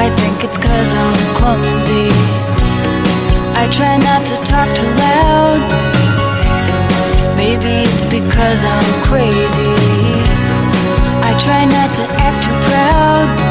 think it's 'cause I'm clumsy. I try not to talk too loud. Maybe it's because I'm crazy. I try not to act too proud.